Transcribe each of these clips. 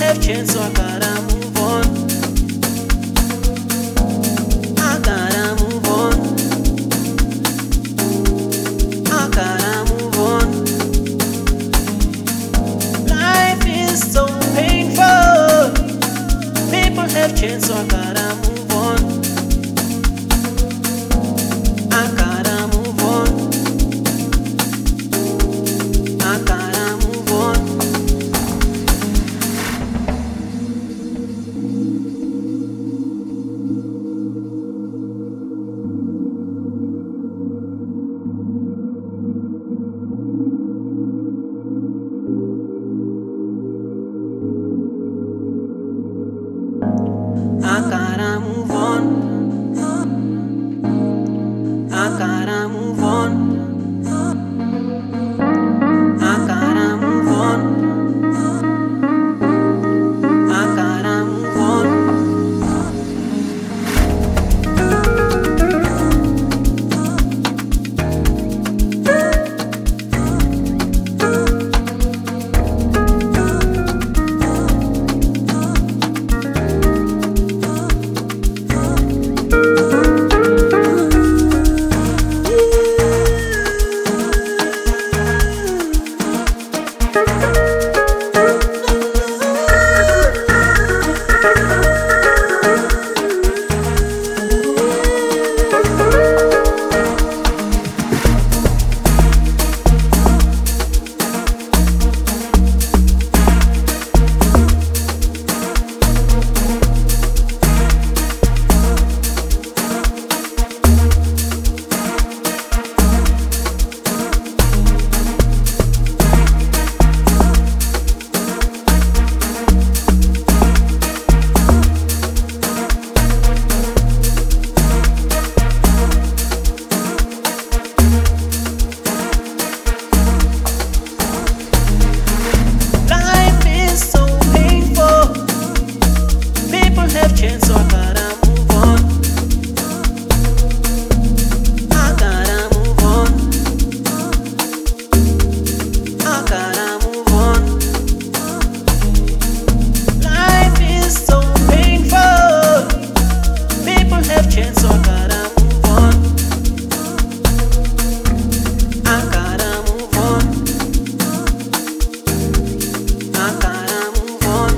have changed, so I gotta move on. I gotta move on. I gotta move on. Life is so painful. People have changed, so I gotta move on. I gotta move on. I gotta move on. I gotta move on. I gotta move on. I gotta move on. I gotta move on. Life is so painful. People have changed, so I gotta move on. I gotta move on. I gotta move on. Life is so painful. People have changed, so I gotta move on. I gotta move on. I gotta move on.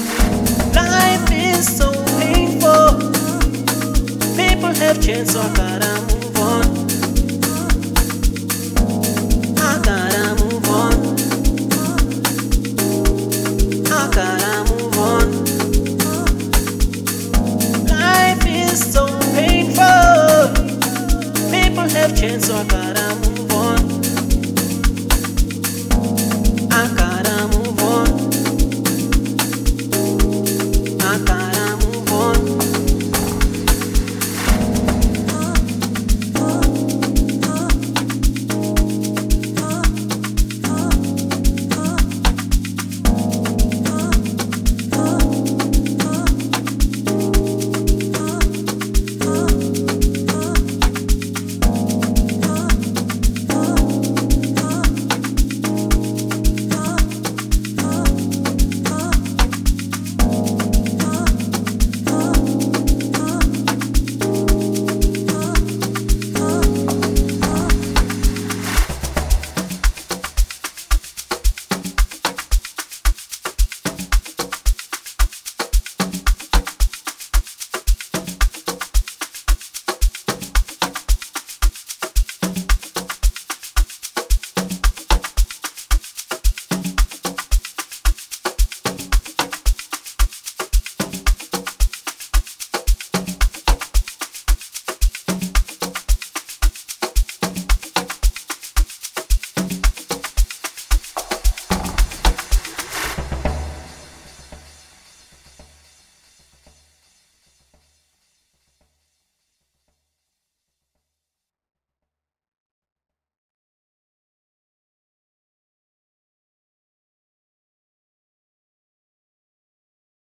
Life is so painful. People have changed, so I gotta